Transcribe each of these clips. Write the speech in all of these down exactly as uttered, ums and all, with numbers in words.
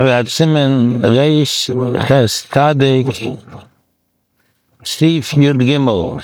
Rat Simen Reish Ches Tadik Steve Yud Gimel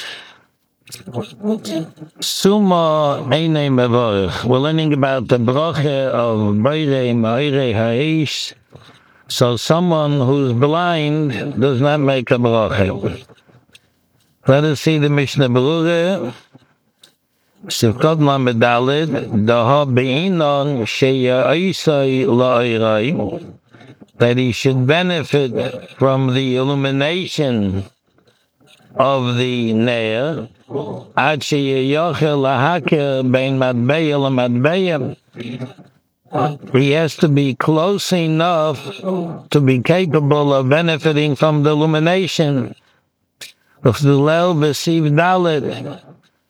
Suma Eine Mevorich. We're learning about the bracha of Beirei Ma'irei Ha'ish. So someone who's blind does not make a bracha. Let us see the Mishnah Berurah. Sivkot Lamed Daled Daha Be'inon Sheya Isai La'irei, that he should benefit from the illumination of the Ne'er, Ad Sheyayochel Lahaker Bein Madbeya Lamadbeya. He has to be close enough to be capable of benefiting from the illumination of the Lel B'Siv Dalet.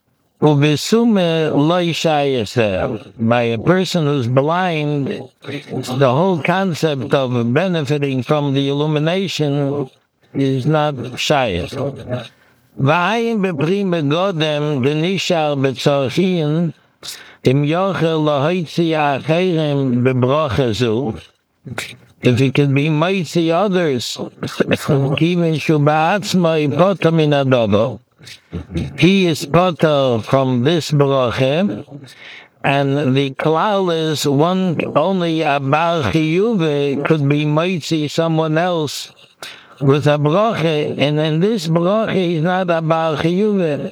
By a person who's blind, the whole concept of benefiting from the illumination is not shayach. V'ayim beprime godem v'nishar b'tzorchin im yochel lahoitzi acherim b'bracha zu. If he can be mighty others, even shuba'atzmai potam min adobo, he is potter from this bracha, and the klal is one only a bar chiyuve could be mighty someone else with a bracha, and in this bracha is not a bar chiyuve.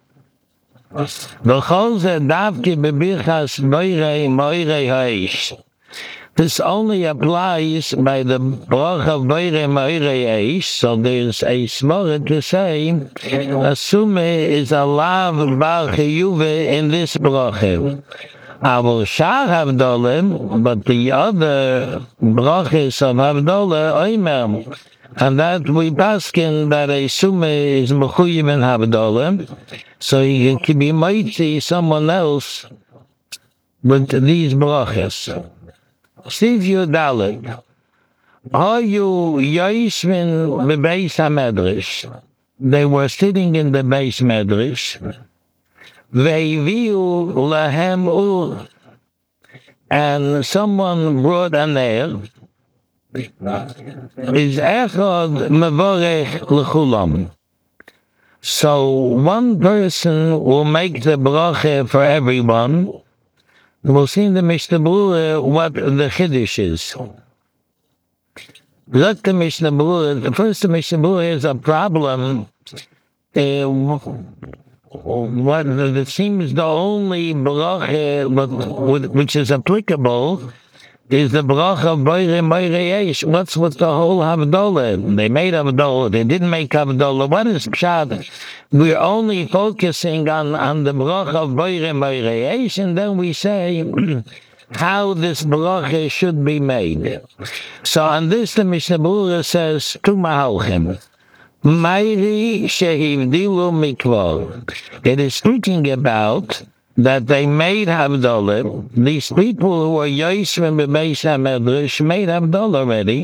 V'chol ze davki bebirchas moirei moirei ha'ish. This only applies by the bracha of Beirei Ma'irei Ha'ish, so there's a smorah to say, Asume is a lav bar chiyuve in this bracha. Aval shar havdolim, but the other brachas of havdolah, oimer, and that we paskin that a sume is mechuyim in havdolah, so he can be mighty someone else with these brachas. Steve Yudalit, are you Yishvin bebeis hamedrash? They were sitting in the base medrash. Veiviu lahem ur, and someone brought an air. Is echad mevorech lechulam. So one person will make the bracha for everyone. We'll see in the Mishnah Berurah what the Chiddush is. Look, the Mishnah Berurah, the first Mishnah Berurah is a problem. Uh, what it seems the only bracha which is applicable is the bracha of Beirei Ma'irei Ha'ish. What's with the whole Havdalah? They made Havdalah, they didn't make Havdalah. What is Pshat? We're only focusing on, on the bracha of Beirei Ma'irei Ha'ish, and then we say how this bracha should be made. So on this, the Mishnah Berurah says, Tu Mahalchim. Mairi Shehivdilu Mikvar. It is speaking about that they made Havdalah. These people who are Yishvim bebeis hamedrash made Havdalah already.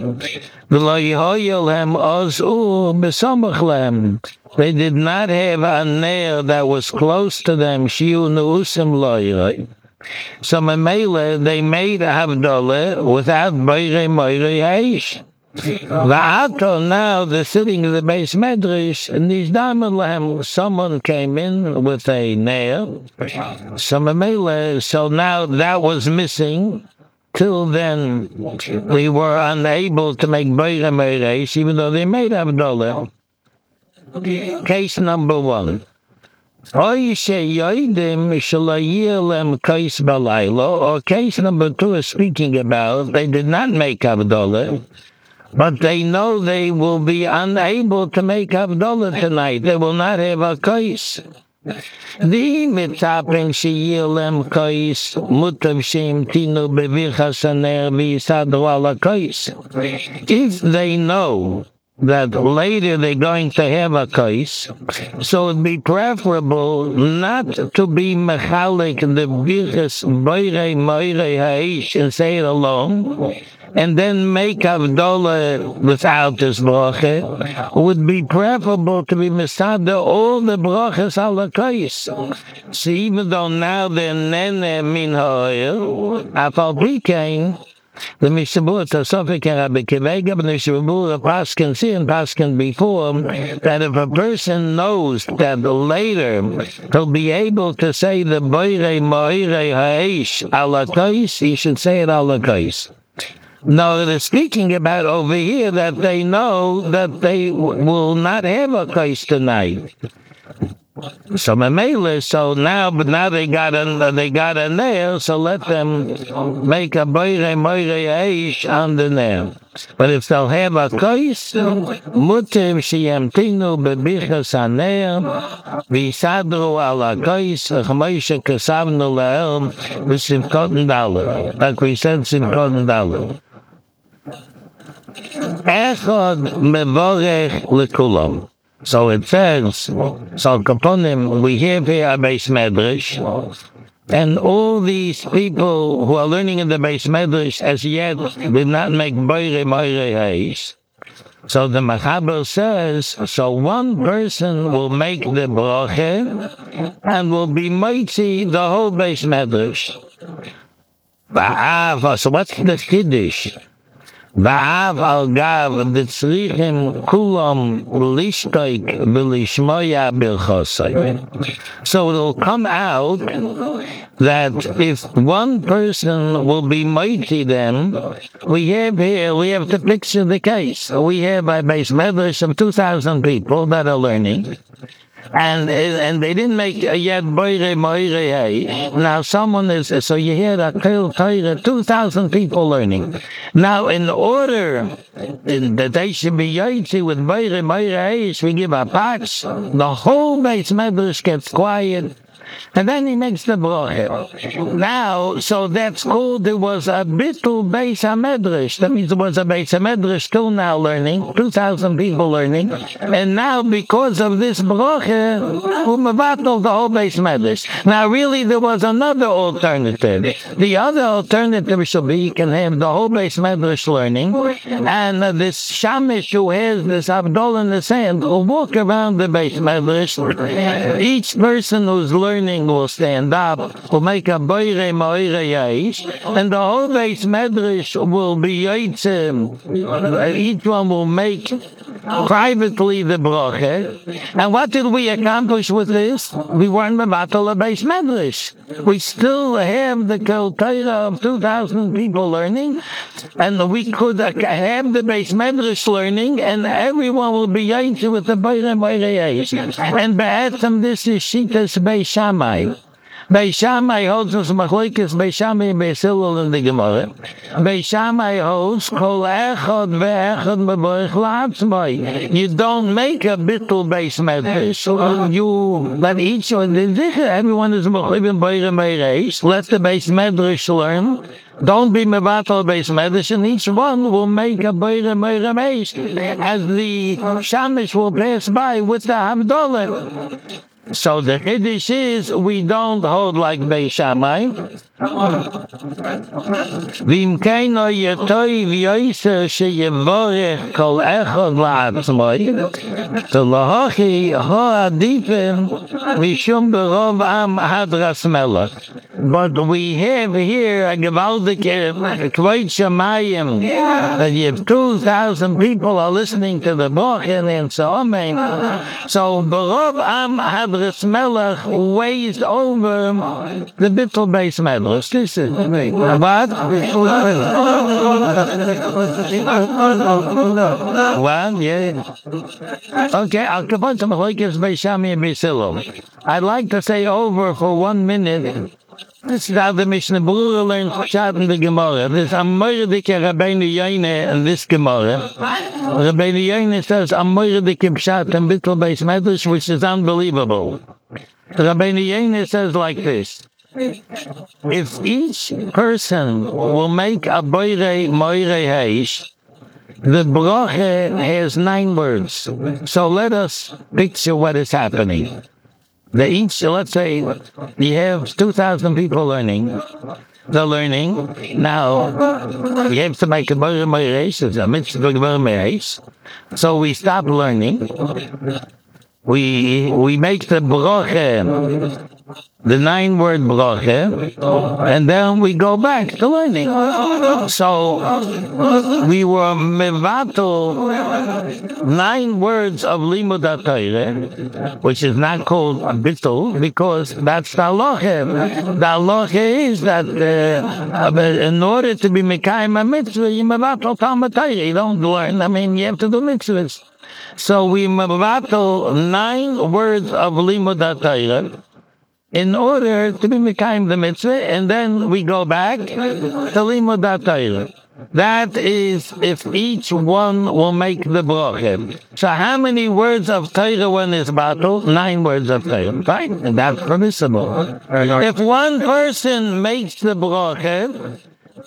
They did not have a nair that was close to them. Shiu neusim loyrei. So Mamela, they made Havdalah without Beirei Ma'irei Ha'ish. Va'ato, now they're sitting in the base medrash, and these diamond, someone came in with a nail. So Mamela, so now that was missing. Till then, we were unable to make Beirei Ma'irei Ha'ish, even though they made Havdalah. Case number one. Or case number two is speaking about they did not make Havdalah, but they know they will be unable to make Havdalah tonight. They will not have a case. The mitzapen sheyilem kais mutav shem tinu bevirchas haner v'yisadru ala kais. If they know that later they're going to have a case, so it'd be preferable not to be mechalik the birchas Beirei Ma'irei Ha'ish and say it alone, and then make Havdalah without this bracha. It would be preferable to be misada all the brachas ala kais. So even though now they're nene min ha'oil, afal pikein, The Mishabur to Sofik and Rabbi Kivega, but the Mishabur Paskin see and Paskin before that if a person knows that later he'll be able to say the Boire Moire Haish ala Kais, he should say it ala Kais. No, they're speaking about over here that they know that they w- will not have a Kais tonight. So Mamela, so now, but now they got a they got a nail, so let them make a boire moire aish on the nail. But if they'll have a kais, mutim sheyamtinu bebichas haneil, v'yisadru ala kais, ch'meisha kasavnu la'el, v'simchot dollar. Like we said, simchot dollar. Echad mevorech lekulam. So it says, so Kaponim, we have here a base medrash, and all these people who are learning in the base medrash as yet did not make boire moire haish. So the Machaber says, so one person will make the bracha and will be mighty the whole base medrash. So what's the kiddush? Va'av al gav v'tzrichim kulam l'ishtoik v'lishmoya b'chosay. So it'll come out that if one person will be mighty, then we have here, we have to picture the case. We have a base medrash of two thousand people that are learning. And and they didn't make yet boire moire. Now someone is so you hear that Kol Torah, two thousand people learning. Now in order that they should be yaitzi with boire moire, we give a patch. The whole base medrash gets quiet. And then he makes the bracha. Now, so that's called, there was a bittul beis hamedrash. That means there was a beis hamedrash still now learning, two thousand people learning. And now, because of this bracha, umavatol the whole beis medrash. Now, really, there was another alternative. The other alternative should be you can have the whole beis medrash learning, and uh, this shamish who has this abdol in the sand will walk around the beis medrash. Each person who's learning will stand up, will make a boire moire ya'ish, and the whole base medrash will be yitzim. Each one will make privately the bracha. And what did we accomplish with this? We weren't mevatel a base medrash. We still have the Kol Torah of two thousand people learning, and we could have the base medrash learning, and everyone will be yitzim with the boire moire ya'ish. And be'etzem this is shitas beis Shammai. Beis Shammai holds us machlokes Beis Shammai and Beis Hillel in the Gemara. Beis Shammai holds kol echad ve'echad mevorech la'atzmai. You don't make a bittul beis medrash. You let each one, everyone is mechlibim boire meireish. Let the beis medrash learn. Don't be mevatel beis medrash, and each one will make a boire meireish as the shamish will pass by with the Havdalah. So the Kiddush is, we don't hold like Beis Shammai. V'im keino yetoi v'yoyser sheyevorech kol echad la'atzmai. So lahochi ho adipim mishum berov am hadras melech. But we have here a gewaldige kvod shamayim that you have two thousand people are listening to the Bochen and so on. So berov am hadras melech weighs over the bittul beis medrash. This is what? Well, yeah. Okay, I'll come on to machlokes Beis Shammai and Beis Hillel. I'd like to say over for one minute. This is how the Mishnah Berurah learns Pshat in the Gemara. There's a Moerdike Rabbeinu Yoine in this Gemara. Rabbeinu Yoine says a Moerdike Pshat and bittul beis medrash, which is unbelievable. Rabbeinu Yoine says like this. If each person will make a boire moire haish, the bracha has nine words. So let us picture what is happening. They each, let's say, you have two thousand people learning. They're learning. Now, we have to make a boire moire haish. It's a mitzvah boire moire haish. So we stop learning. We we make the bracha the nine word bracha, and then we go back to learning. So we were mevatel nine words of limud HaTorah, which is not called bittul, because that's the halacha. The halacha is that uh, in order to be mekayim a mitzvah, you mevatel Talmud Torah. You don't learn. I mean, you have to do mitzvahs. So we mevatel nine words of limud HaTorah in order to be mekayim the mitzvah, and then we go back to limud HaTorah. That is if each one will make the bracha. So how many words of Torah one is battle? Nine words of Torah. Right? And that's permissible. If one person makes the bracha,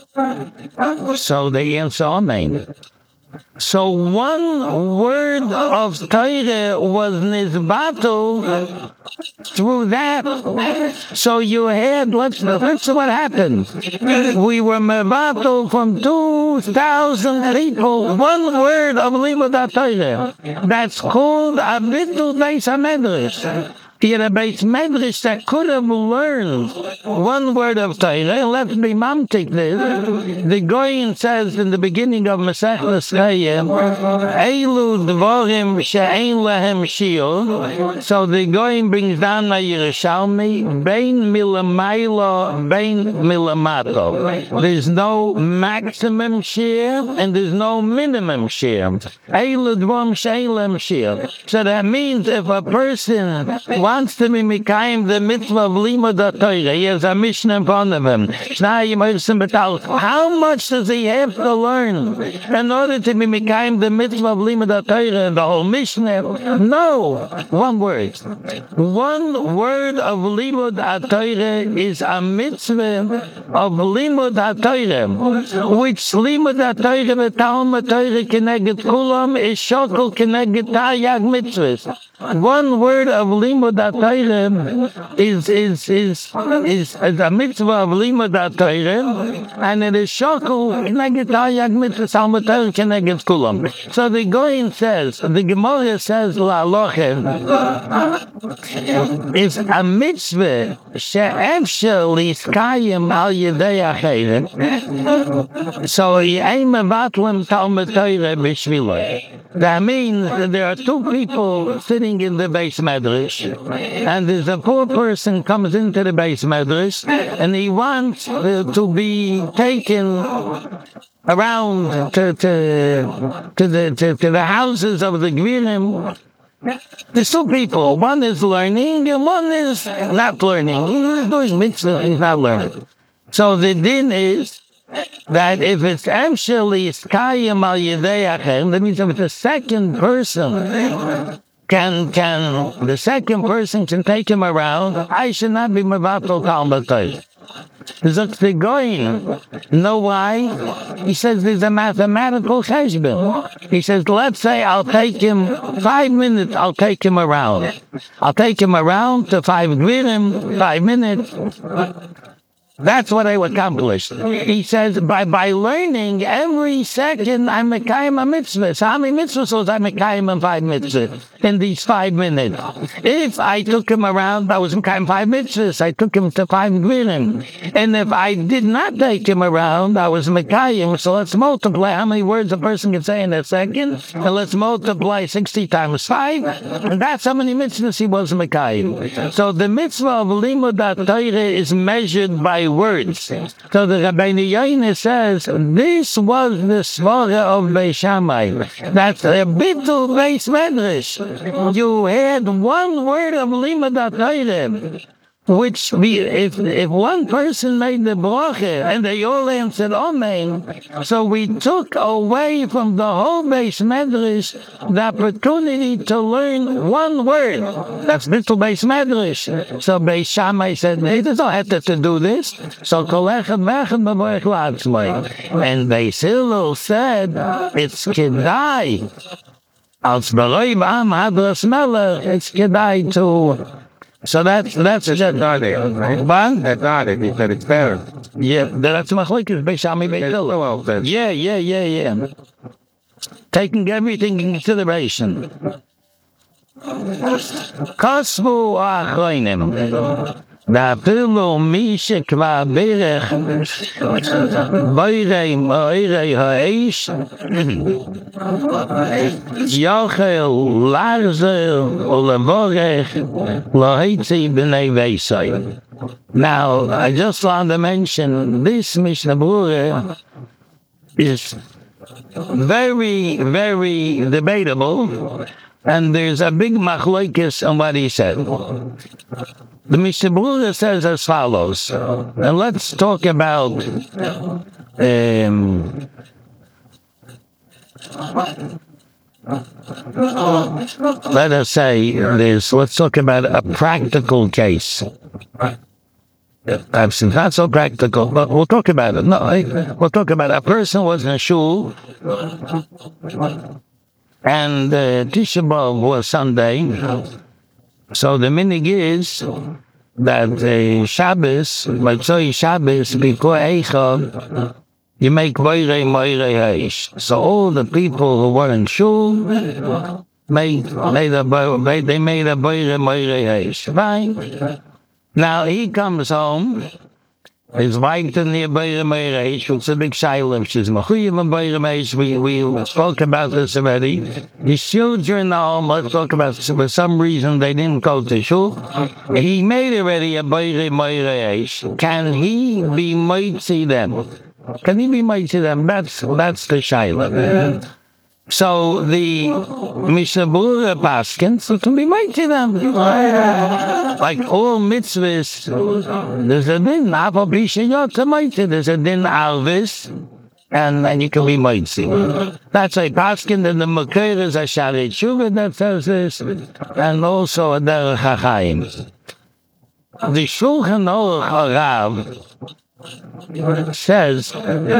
so the answer amen. So one word of Torah was nizbatul through that. So you had, let's, let's see what happened. We were mevatel from two thousand people, one word of limud HaTorah. That's called a bittul beis hamedrash. He had a Beis Medrash that could have learned one word of Torah. Let's be mamtik this. The Goyin says in the beginning of Masech L'Srayim, Eilu Dvorim She'ein Lehem Shiur. So the Goyin brings down a Yerushalmi, Bein Milamaylo, Bein Milamato. There's no maximum share and there's no minimum share. Eilu Dvorim She'ein Lehem Shiur. So that means if a person wants to be mekayim the mitzvah of limud HaTorah, he has a Mishnah in front of him. How much does he have to learn in order to be mekayim the mitzvah of limud HaTorah and the whole Mishnah? No, one word. One word of limud HaTorah is a mitzvah of limud HaTorah, which limud HaTorah v'talmud Torah keneged kulam is shokol keneged taryag mitzvahs. One word of limud HaTorah is is is is a mitzvah of limud HaTorah, and it is shokul keneged taryag mitzvahs Talmud Torah keneged kulam. So the Goyin says, the Gemara says la'aloche is a mitzvah she'efshar liskayim al yedei acheret. So ye'ein mevatlim Talmud Torah b'shvilo. That means that there are two people sitting in the Beis Medrash, and there's a poor person comes into the Beis Medrash, and he wants uh, to be taken around to to to the to, to the houses of the Gvirim. There's two people. One is learning, and one is not learning. He's doing mitzvah, he's not learning. So the din is that if it's actually skayim al yedei achem, that means if the second person can can the second person can take him around, I should not be mevatel Talmud Torah. The Goyin, know why? He says there's a mathematical cheshbon. He says, let's say I'll take him five minutes. I'll take him around. I'll take him around to five gvirim, five minutes. That's what I accomplished. He says, by by learning every second, I'm mekayim a mitzvah. So how many mitzvahs was I mekayim in five mitzvahs in these five minutes? If I took him around, I was mekayim five mitzvahs. I took him to five gvirim. And if I did not take him around, I was mekayim. So let's multiply how many words a person can say in a second. And let's multiply sixty times five. And that's how many mitzvahs he was mekayim. So the mitzvah of limud HaTorah is measured by words. So the Rabbeinu Yoina says this was the svara of Beis Shammai. That's a bittul beis medrash. You had one word of limud HaTorah, which we, if if one person made the bracha and they all answered amen, so we took away from the whole Beis Medrash the opportunity to learn one word. That's bittul beis medrash. So Beis Shammai said, he doesn't have to, to do this. So kol echad v'echad b'moich la'atzmai. And Beis Hillel said, it's kedai. Als b'roi b'am hadras melech, it's kedai to... So that's that's a that's not it, right? But that's not it. He said it's better. Yeah, that's machlokes Beis Shammai Beis Hillel. Yeah, yeah, yeah, yeah. Taking everything in consideration. Kasvu achronim. ואפילו מי שכבר ברך בוירי מאוירי האש יוכל לחזור ולברך להוציא בני ביסוי. Now, I just want to mention this Mishnah Berurah is very, very debatable, and there's a big machlokes on what he said. The Mishnah Berurah says as follows, and let's talk about um, let us say this, let's talk about a practical case. It's not so practical, but we'll talk about it. No, we'll talk about it. A person was in a shul, and uh, Tisha B'Av was Sunday, so the minig is that uh, Shabbos, like so Shabbos, before Eichel, you make Boirei Moirei Heish. So all the people who were in shul made, made a, made, they made a Boirei Moirei Heish. Fine. Now he comes home, his wife didn't hear Boirei Moirei Heish, it's a big shiloh, she's Mechuyim and Boirei Heish, we, we spoke about this already. His children at home, let's talk about, for some reason they didn't go to shul. He made already a Boirei Moirei Heish. Can he be mitzi them? Can he be mitzi them? That's, that's the shiloh. So the Mishnah Berurah paskins can be mitzi them. Like all mitzvahs, there's a din, Apo Bishayot to mitzi, there's a din alvis, and, and you can be mitzi. That's a paskin, and the Makir is a Sharet Shuvah that says this, and also a Derech HaChaim. The Shulchan Aruch Harav says,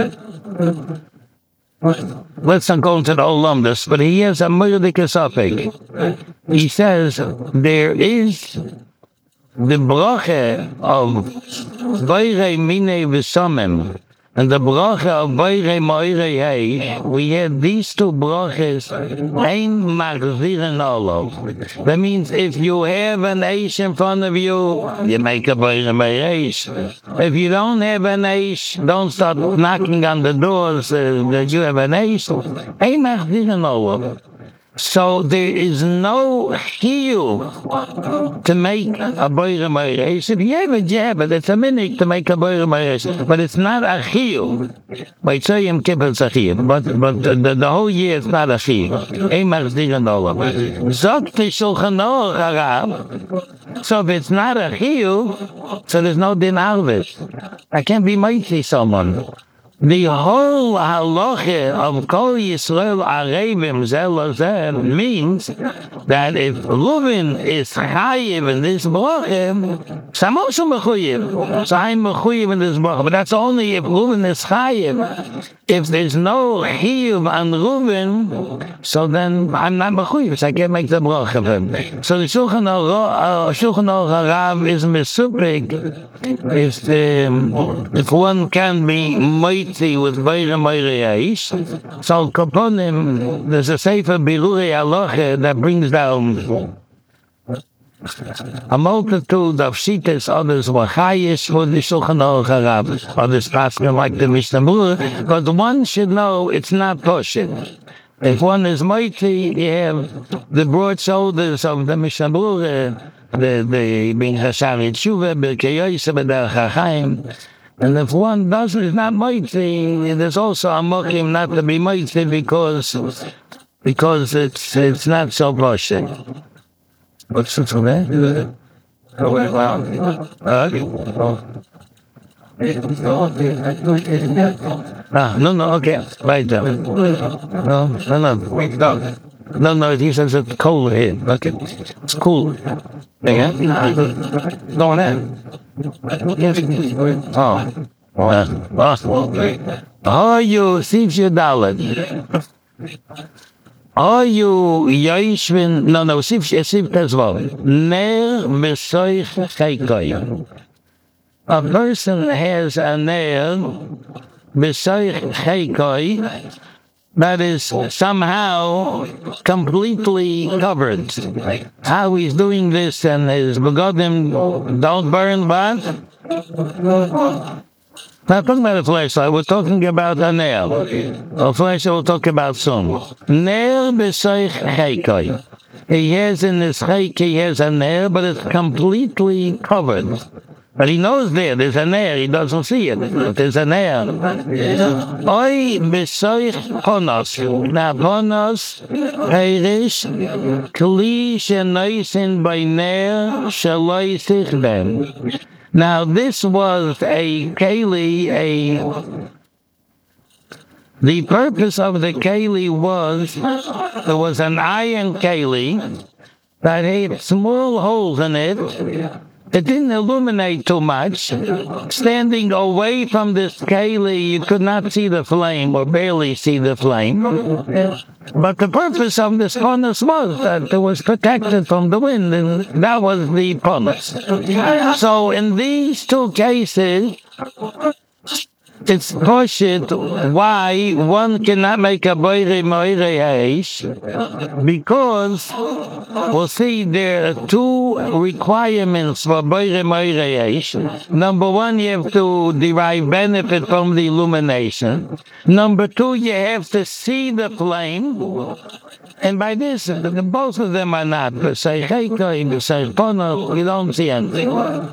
let's not go into the Olamdas, but he has a Murdik Safek. He says there is the bracha of Boirei Minei V'Samim and the bracha of Boirei Moirei Heish. We have these two brachas, Ein Machzirin Olo. That means if you have an Eish in front of you, you make a Boirei Moirei Heish. If you don't have an Eish, don't start knocking on the doors uh, that you have an Eish. Ein Machzirin Olo. So there is no chiyuv to make a Boirei Moirei Heish. If you have a jab, it's a minute to make a Boirei Moirei Heish, but it's not a chiyuv. By Tzayim Kippur it's a chiyuv, but but the, the whole year it's not a chiyuv. Ein machzirin olam. Zok the Shulchan Aruch Harav. So if it's not a chiyuv, so there's no din alvis. I can't be mitzi someone. The whole halacha of Kol Yisrael Arevim Zelazeh means that if Reuven is chayiv in this bracha, so I'm also mechuyev. So I'm mechuyev in this bracha, but that's only if Reuven is chayiv. If there's no chiyuv on Reuven, so then I'm not mechuyev, so I can't make the bracha of him. So the Shulchan Aruch Harav is mesupik if um, if one can be mitzi with Boirei Moirei Heish. So Kaponim, there's a Sefer Birurei Halacha that brings down a multitude of shitas, others were chayish for the Shulchan Aruch Harav, others paskin like the Mishnah Berurah, but one should know it's not poshit. If one is mighty, you have the broad shoulders of the Mishnah Berurah, the the being Hasharet Shuvah, Birkei Yosef, Derech HaChaim. And if one doesn't, is not mighty, there's also a mokim not to be mighty because because it's it's not so poshut. What's it for that? Ah, no, no, okay, right there. No, no, no. No, no, he says it's cold here. Okay, it's cool. Yeah, go on in. Oh, well, are you Sif Yudalet? Are you Yoshvin? No, no, Sif Sif as well. Ner Mesoich Chaykoy. A person has a ner Mesoich Chaykoy. that is somehow completely covered. How he's doing this and his begodim don't burn, but not talking about a flashlight, we're talking about a nail. A flashlight we'll talk about soon. Nail b'soich cheikoi. He has in his cheik, he has a nail, but it's completely covered. But he knows there, there's a nail, he doesn't see it. There's a nail. Oi b'soich ponos. Now ponos, heirish, kli shenoisin by nail, shaloi sichbem. Now, this was a keli, a... The purpose of the keli was, there was an iron keli that had small holes in it. It didn't illuminate too much. Standing away from this keli, you could not see the flame, or barely see the flame. But the purpose of this ponus was that it was protected from the wind, and that was the ponus. So in these two cases, it's questioned why one cannot make a boire moire heish, because we'll see there are two requirements for boire moire heish. Number one, you have to derive benefit from the illumination. Number two, you have to see the flame. And by this, the, both of them are not. You don't see anything.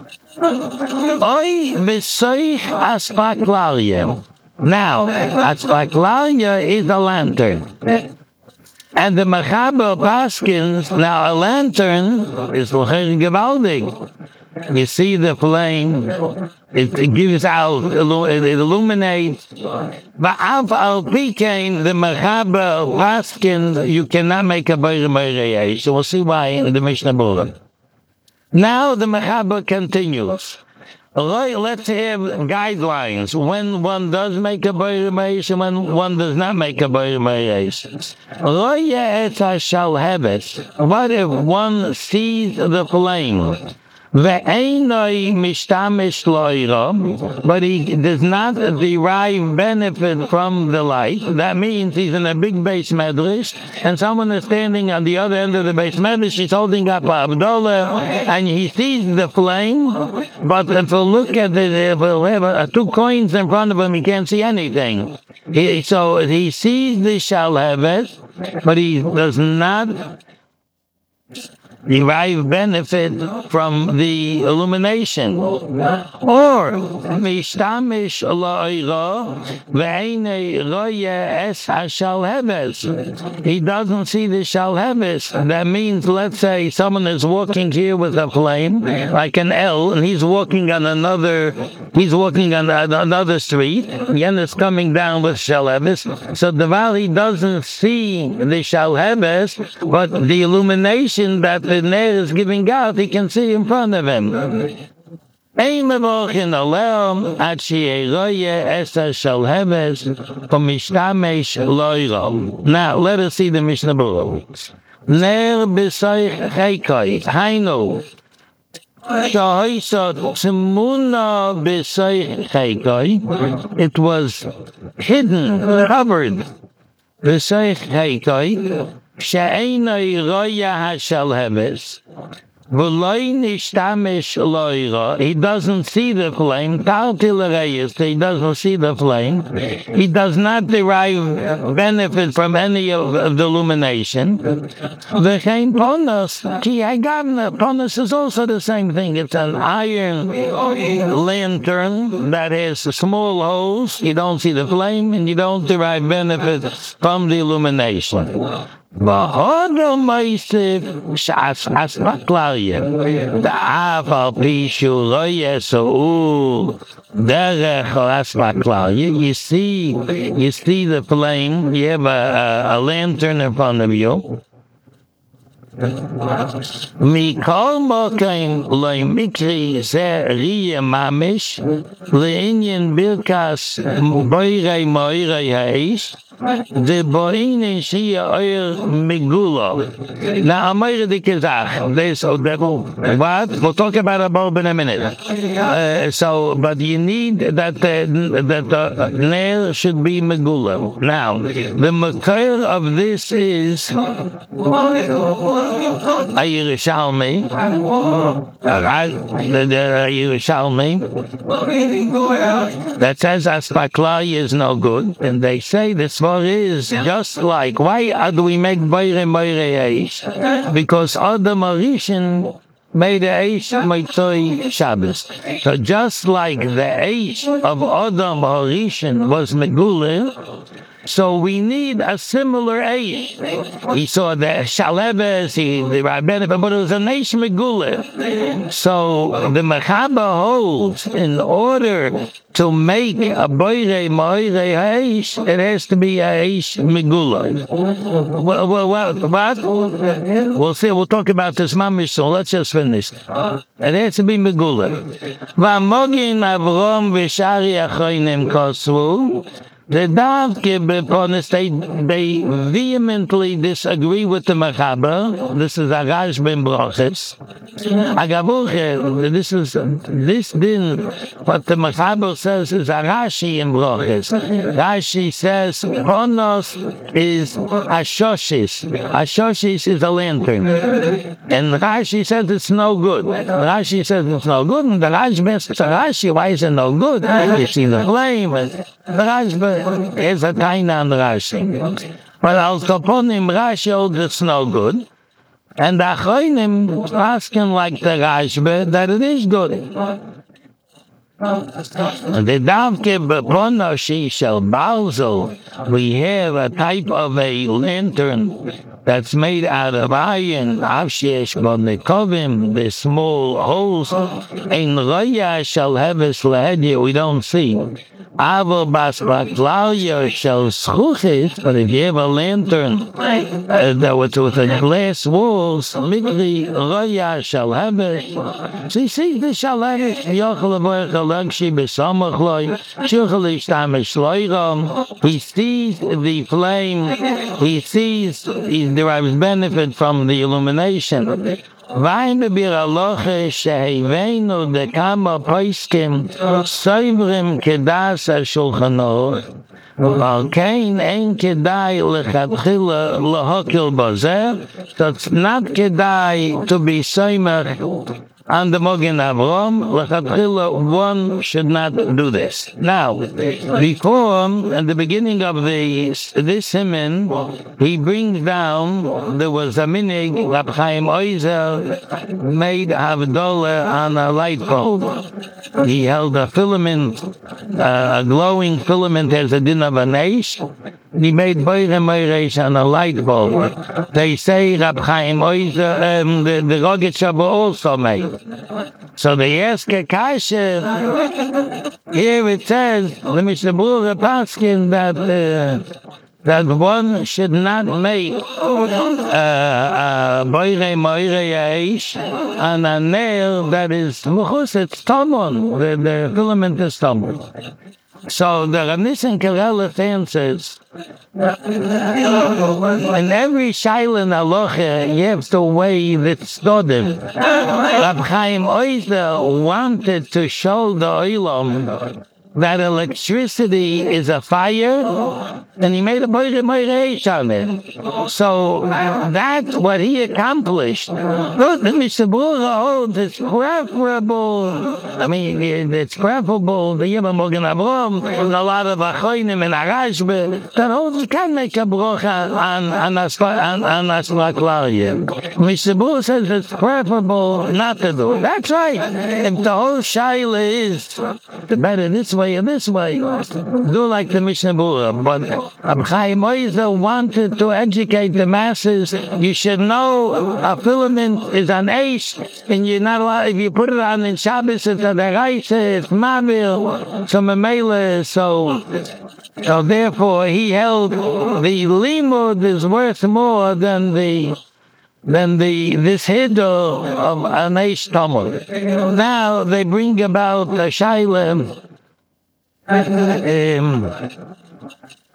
Oi, b'soich aspaklaria. Now, aspaklaria is a lantern. And the Mechaber Paskins, now a lantern is gewaldig. You see the flame, it, it gives out, it illuminates. But af al pikein, the Mechaber Paskin, you cannot make a boire moire. So we'll see why in the Mishnah Berurah. Now the Mechaber continues. Let's have guidelines when one does make a boire moire and when one does not make a boire moire. Shall have it. What if one sees the flame? But he does not derive benefit from the light. That means he's in a big base medrash, and someone is standing on the other end of the base medrash. He's holding up a Abdullah, and he sees the flame. But if you look at it, if you have two coins in front of him, he can't see anything. He, so he sees the shalhevet, but he does not derive benefit from the illumination. Or mishtamish la'ira ve'ene roya es hashalheves. He doesn't see the shalheves. That means, let's say someone is walking here with a flame, like an L, and he's walking on another, he's walking on another street, and is coming down with shalheves. So the valley doesn't see the shalheves, but the illumination that the Ner is giving out, he can see in front of him. Now, let us see the Mishnah Berurah. Ner b'soich cheikoi, hainu, shahoisot tzimuna b'soich cheikoi, it was hidden, covered, b'soich cheikoi, she'einoi roya hashalheves, v'loi nishtamish loira. He doesn't see the flame. Taltil reyes. He doesn't see the flame. He does not derive benefit from any of, of the illumination. V'chein ponos. Ki agavna. Ponos is also the same thing. It's an iron lantern that has small holes. You don't see the flame, and you don't derive benefit from the illumination. V'hodol moisif sh'as aspaklaria. Da'af al pishu lo yesu'u derech aspaklaria. You see, you see the flame. You have a, a, a lantern in front of you. Mikol mokaim loy mikri ze riye mamish le'inyan birkas boirei moirei ha'is. the boine she oil megula. Now I'm going to kizach. This so that what we'll talk about a bulb in a minute. Uh, so, but you need that uh, that the nail should be megula. Now, the makir of this is a Yerushalmi. The Yerushalmi that says Aspaklai is no good, and they say the svar is just like, why do we make Boire Moire Eish? Because Adam Arishan made the Eish Moitoi Shabbos. So just like the Eish of Adam Arishan was Megullah, so we need a similar age. He saw the Shalebes, he, the Rabbeinu, but it was a Neish Megullah. So the Mechaba holds, in order to make a Boire Moire Eish, it has to be a Eish Megullah. Well, well, well, what? We'll see, we'll talk about this mamish, so let's just finish. It has to be Megullah. V'amogin Avrom v'shari achoinim kosvu. The Davke Beponis, they, they vehemently disagree with the Mechaber. This is Arash ben Brochis. Agavuche, this is, this din, what the Mechaber says is Arashi in Brochis. Rashi says, Ponos is Ashoshis. Ashoshis is a lantern. And Rashi says it's no good. Rashi says it's no good, and the Rashba says, Rashi, why is it no good? You see the flame. The Rashba is a kind on Rashi. But Al Kaponim Rashi holds it's no good. And the Achronim asking like the Rashba that it is good. The Davke Bepono Shi Shel Balzel, we have a type of a lantern that's made out of iron, Avshesh Bodnikovim, the small holes, in Roya shall have a sled, we don't see. Avo Bas Baklauya shall schuchit, but if you have a lantern uh, that was with a glass walls, Mikri Roya shall have it. See, see, the shall have it. Yochel Lagshi Besamachloi, Shuchelish Tamishloiram. He sees the flame, he sees, he derives benefit from the illumination. Vain bir aloche sheheveinu dekama poiskim soivrim kedas ha-shulchanor al kein ein kedai lechatchila lahokil bazer. So it's not kedai to be soimer on the Mogen Avrom. Lechatchila, one should not do this. Now, before, at the beginning of the, this hymn, he brings down, there was a minig, Rab Chaim Oizer made Havdalah on a light bulb. He held a filament, uh, a glowing filament as a din of an eish. He made Boire Moiresh on a light bulb. They say Rab Chaim Oizer, um, the, the Rogatchover also made. So they ask a kasha. Here it says, the Mishnah Berurah Paskin, that uh, that one should not make Boire Moire Eish on a nail that is Muchus, it's Tomon, the, the filament is Tomon. So the Ranissan Karelith answers, in every Shaila Aloche, you have to weigh the Stodim. Rab Chaim Oizer wanted to show the Olam that electricity is a fire, and he made a Boire Moire Eish on it. So that's what he accomplished. Look, the Mishnah Berurah holds it's preferable. I mean, it's preferable. The Yom Mogen Avrom, and a lot of Achoinim and Arashbe, that holds you can make a brocha on on on Aspaklaria. Mishnah Berurah says it's preferable not to do it. That's right. If the whole shaila is better this way and this way, do like the Mishnah Berurah. But Rab Chaim Oizer wanted to educate the masses. You should know a filament is an eish, and you're not allowed, if you put it on in Shabbos, it's a deraisa, it's mavil, so memela, so, so therefore he held the limud is worth more than the than the this hiddur of an eish tamud. Now they bring about the shaila. Um,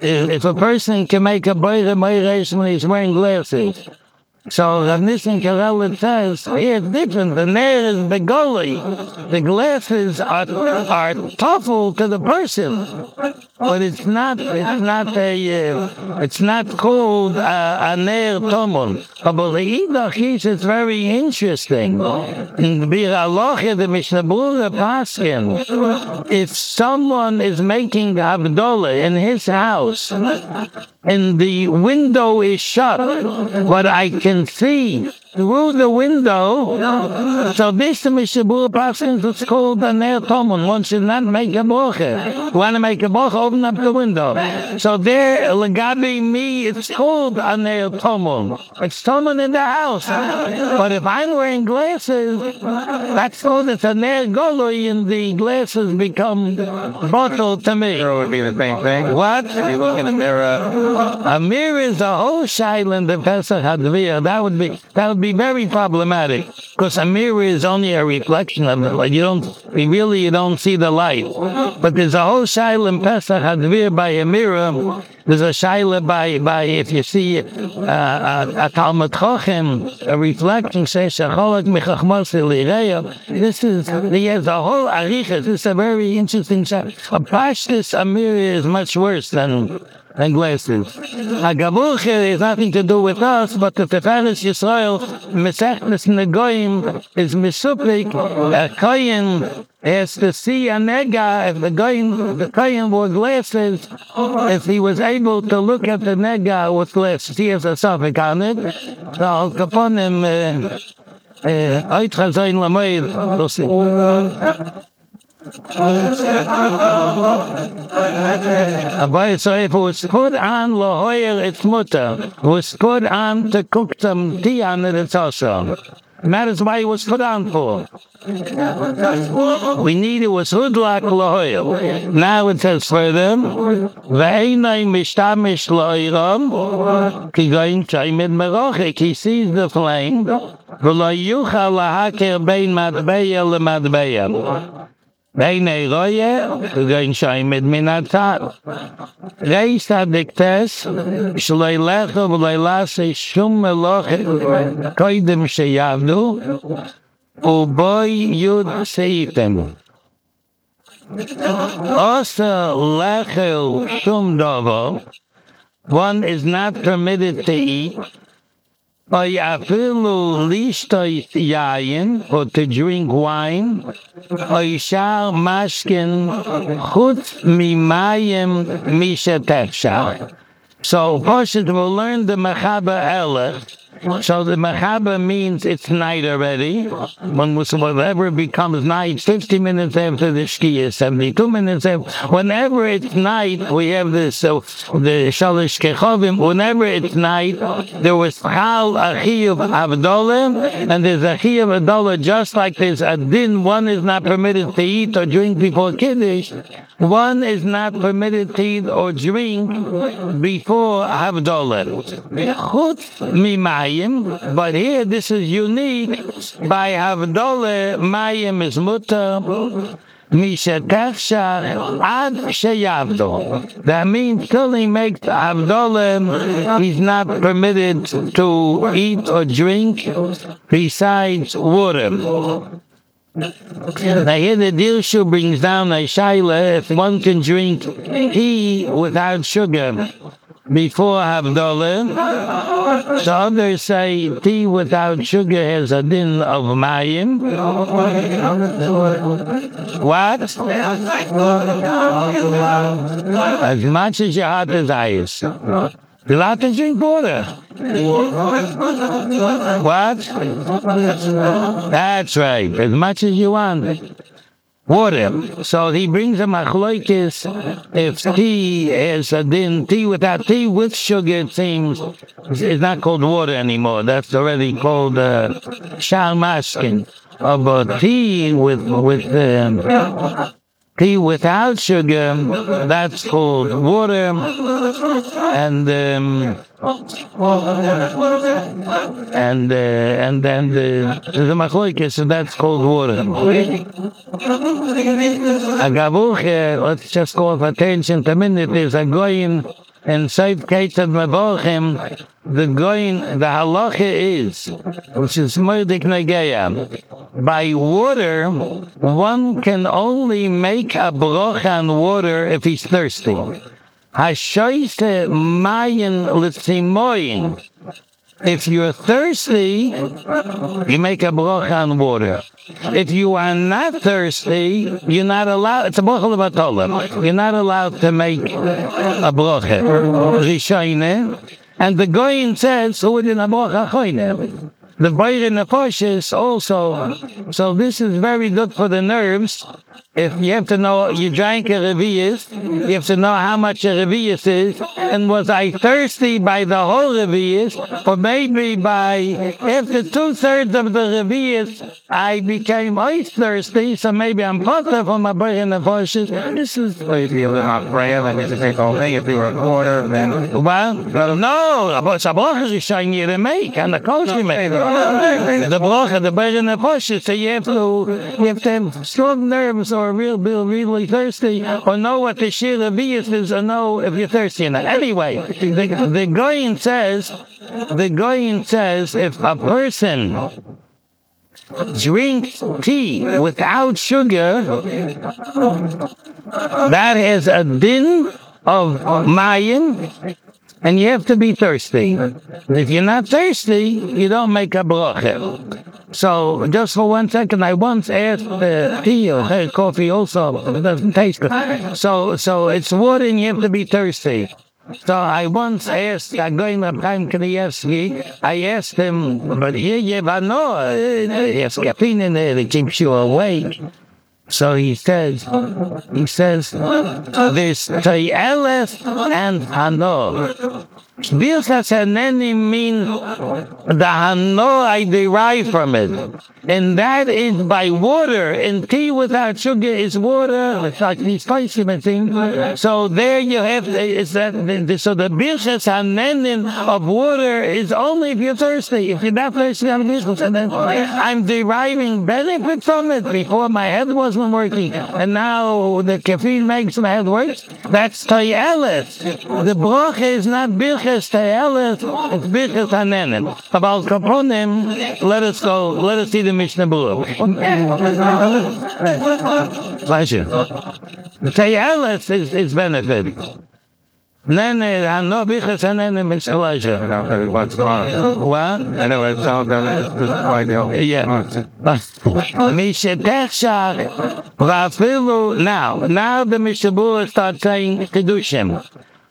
if a person can make a boire moiresh when he's wearing glasses. So Rav Nissen Karelitz says, here it's different. The nair is begoli. The glasses are are tough to the person, but it's not. It's not a. Uh, it's not called uh, a nair tomon. But the idach is it's very interesting. In Bir Aloche, the Mishnah Berurah paskin, if someone is making Havdalah in his house and the window is shut, but I can see through the window. So this the Mishnah Berurah paskin is called a ner tomon. One should not make a bracha. You want to make a bracha, open up the window. So there, legabi me, it's called a ner tomon. It's tomon in the house. But if I'm wearing glasses, that's called it's a ner goloi, and the glasses become bottle to me. Mirror would be the same thing. What? You look in a mirror. A mirror is a whole shaila in the Pesach Hadvir. That would be that would be very problematic, because a mirror is only a reflection of it. Like you don't, you really you don't see the light. But there's a whole shaila in Pesach Hadvir by a mirror. There's a shaila by by if you see uh, a, a Talmud Chochem, a reflection says shacholak michachmos lireya. This is there's a whole arichas. This is a very interesting shaila. A pashtus a mirror is much worse than. And glasses. A gabuche has nothing to do with us, but the Tiferes Yisrael, Mesechnes Negoim, is Misupik, a Kohen has to see a nega, if the Goyim, the Kohen wore glasses, if he was able to look at the nega with glasses, he has a suffix on it. So, I'll upon him, Oit Chazoin Lamoid, we'll see. But so if it was put on lahoyer, it's mutter. It was put on to cook some tea on it, it's also. And that is why it was put on for. We need it was hudlak lahoyer. Now it says further, Ve'einai mishtamish lahoyeram, ki goyin chaymid merochik. He sees the flame, v'lo yuchal lahaker bein madbeya lemadbeya. Beine roye, gein shaim mit minatat. Reis adiktes, shloi lecho v'loi lase shum meloch koidem sheyavdu, uboy yud seitem. Osa lecho shum dovo, one is not permitted to eat, Oy afilu lishtoy yayin, or to drink wine, oy shar mashkin chutz mimayim mishatefshar. So, Poshet will learn the Mechaba Elech. So the Mechaba means it's night already. When whatever it becomes night, fifty minutes after the Shkia, seventy-two minutes after. Whenever it's night, we have this, so the Shalosh Kechovim, whenever it's night, there was Chal Achi of Avdolah, and there's Achi of Avdolah, just like there's a din, one is not permitted to eat or drink before Kiddush. One is not permitted to eat or drink before Havdalah. Chutz mimayim, but here this is unique. By Havdalah, mayim is mutar. Mishatefshar ad sheyavdo. That means till he makes Havdalah, he's not permitted to eat or drink besides water. Now here the Dirshu brings down a shaila if one can drink tea without sugar before Havdalah. So others say tea without sugar has a din of mayim. What? As much as your heart desires. You're allowed to drink water. What? That's right. As much as you want. Water. So he brings a machloikis. If tea is a din, tea without tea with sugar, it seems, it's not called water anymore. That's already called uh, shal maskin. Uh, but tea with with um, tea without sugar, that's called water, and um, and uh, and then the the machloikis, so that's called water. A gavuche, let's just call for attention a minute. There's a goyin in Seif Ketzad Mevorchim, the going, the halacha is, which is Moedik Negeya, by water, one can only make a bracha on water if he's thirsty. Hashoise mayin l'tzimoyin. If you're thirsty, you make a bracha on water. If you are not thirsty, you're not allowed. It's a bracha l'batola. You're not allowed to make a bracha. Rishayne, and the Goyin says, "Who in a bracha choyne?" The Bayer Nefashis also. So this is very good for the nerves. If you have to know, you drank a Revius, you have to know how much a Revius is, and was I thirsty by the whole Revius, or maybe by, after two-thirds of the Revius, I became ice thirsty, so maybe I'm positive on my Bayer Nefashis. This is... So if you live on prayer, then you have to take the whole thing. If you were a quarter, then... Well, no, it's a bracha is showing you to make, and the coach you make. The bracha, the Bayer Nefashis, so you have to, you have to have strong nerves, or real, real, really thirsty, or know what the shir Revius is, or know if you're thirsty or not. Anyway, the, the Goyin says, the Goyin says, if a person drinks tea without sugar, that has a din of mayim, and you have to be thirsty. If you're not thirsty, you don't make a bracha. So, just for one second, I once asked uh, tea or uh, coffee also, it doesn't taste good. So, so it's water and you have to be thirsty. So I once asked, I'm going to Chaim Kanievsky, I asked him, but here you have no, there's caffeine in there that keeps you awake. So he says, he says, there's Toyeles and Hano. Birchas Haneni means the Hano I derive from it. And that is by water. And tea without sugar is water. It's like these spicy thing. So there you have, is that, so the Birchas Haneni of water is only if you're thirsty. If you're not thirsty, I'm Birchas Haneni. I'm deriving benefit from it. Before my head wasn't working. And now the caffeine makes my head work. That's Toyeles. The bracha is not Birchas Toyeles, it's Birchas Haneni. About Kaponim, let us go, let us see the Mishnah Berurah. Pleasure. The Toyeles is, is benefit. Then I know Birchas Haneni makes pleasure. What's going on? What? Anyway, so that's quite the whole... Yeah. Now, now the Mishnah Berurah starts saying Kedushim.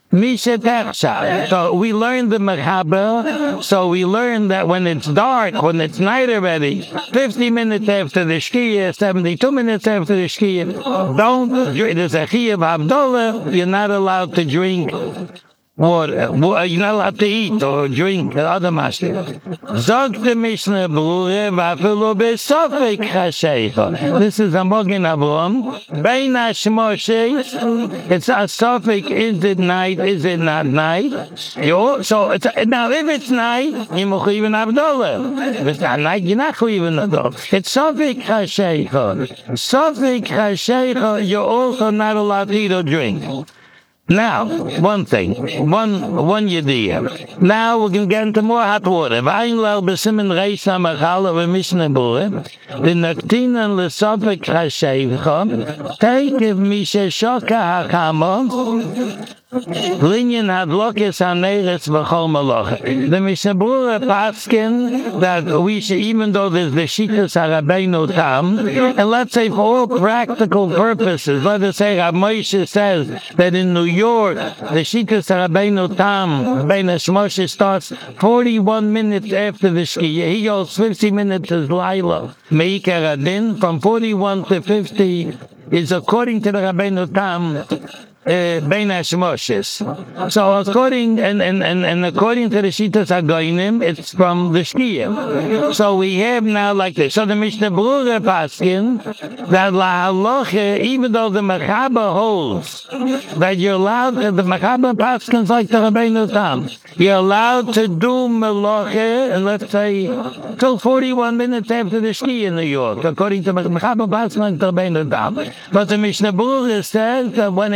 So we learned the Mechaber, so we learned that when it's dark, when it's night already, fifty minutes after the Shkia, seventy-two minutes after the Shkia, don't, there's a Chiyuv Havdalah, you're not allowed to drink water. You're not allowed to eat or drink other mashke. Zog the Mishnah Berurah v'afilu b'sofek chasheicha. This is a Mogen Avram. Bein hashmoshes. It's a sofek. Is it night? Is it not night? You, so it's, now if it's night, you're mechuyev Havdalah. If it's not night, you're not mechuyev Havdalah. It's sofek chasheicha. Sofek chasheicha. You're also not allowed to eat or drink. Now, one thing, one one idea. Now we're going to get into more hot water. V'ayin lel b'simin reish ha'machala v'mishnah berurah v'naktinan l'sofek ha'sheicha teikiv misheshoka ha'chama Linyan hadlokes haneres v'chol malacha. The Mishnah Berurah paskin that we should, even though there's the Shitas HaRabbeinu Tam, and let's say for all practical purposes, let us say Rav Moshe says that in New York, the Shitas HaRabbeinu Tam, Rabbeinu Shmoshe starts forty-one minutes after the Shkia. He goes fifty minutes as Laila. Meikar Adin, from forty-one to fifty, is according to the Rabbeinu Tam, Bein Hashmoshes. So according and, and, and, and according to the Shitas HaGoinim, it's from the Shkia. So we have now like this. So the Mishnah Berurah paskin that la halacha, even though the Mechaber holds that you're allowed, the Mechaber paskins like the Rabbeinu Tam, you're allowed to do melacha, and let's say till forty-one minutes after the Shkia in New York, according to Mechaber paskins like the Rabbeinu Tam. But the Mishnah Berurah says that when it's to be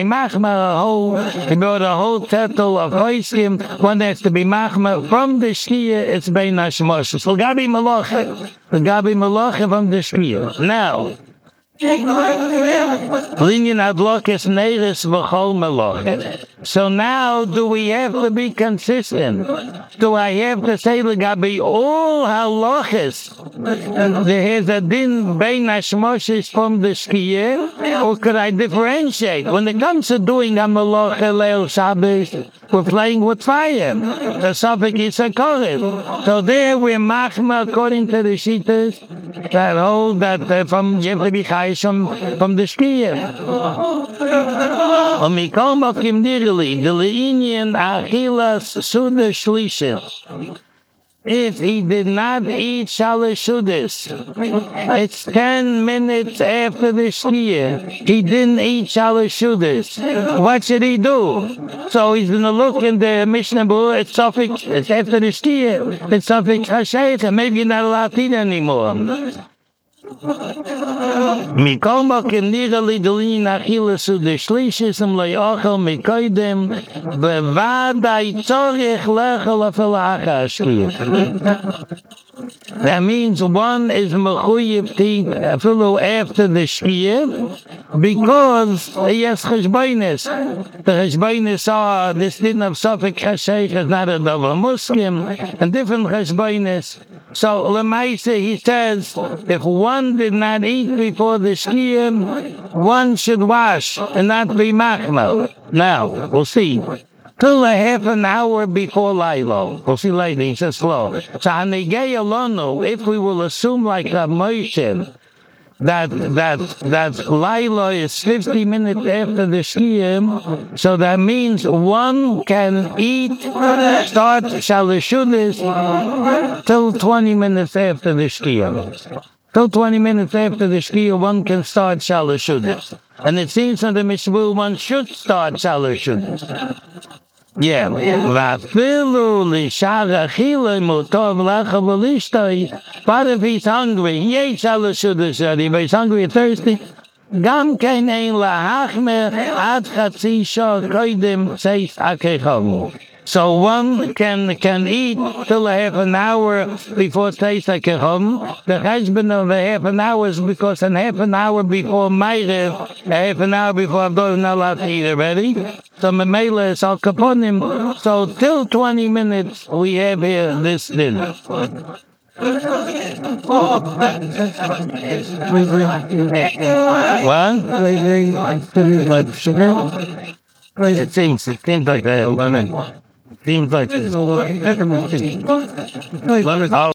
machma a whole, he brought a whole tettle of hoiskim. One has to be machma from the shkia. It's bein hashmoshes. So gabi malacha, the gabi malacha from the shkia. Now. So now, do we have to be consistent? Do I have to say the gabi all halachas? There is a din bein hashmoshes from the shkia, or could I differentiate? When it comes to doing a malacha leil Shabbos, we're playing with fire. The suffix is a koret. So there we're machma according to the shittas that hold that uh, from Jeffrey from, from the shkia. Omikol mokim nirli, the leinian achilas suda shlisha. If he did not eat shalosh sudas, it's ten minutes after the shkia. He didn't eat shalosh sudas. What should he do? So he's going to look in the Mishnah Berurah. It's suffix. It's after the shkia. It's suffix hashayta. Maybe you're not allowed to eat anymore. Mikol mokim nirli delin achilas udeshlishim le'ochel mikoydem bevadai tzorich lechel afel achashliach. That means one is mechuyev to eat after the shkia because he has cheshbonis. The cheshbonis are this din of suffix hashayich is not a double muslim and different cheshbonis. So lemaisa he says if one did not eat before the shkia, one should wash and not be machma. Now we'll see. Till a half an hour before Lilo. We'll see later, he says slow. So, Hanegei Alonu, if we will assume like a Moshe, that that that Lilo is fifty minutes after the shkia, so that means one can eat, start Shalashudas till twenty minutes after the shkia. Till twenty minutes after the shkia, one can start Shalashudas. And it seems in the Mishmur one should start Shalashudas. Yeah, but if he's hungry, he ate shalashudas already, but he's hungry and thirsty. Gam kein ein lahachmer ad chatzi shor koidim seis akechom. So one can can eat till a half an hour before Teis HaKechom. The husband of a half an hour is because a half an hour before Meirev, a half an hour before Abdul is not allowed to eat already. So Memela is al kaponim. So till twenty minutes we have here this dinner. What? It seems, it seems like that. Seems like this.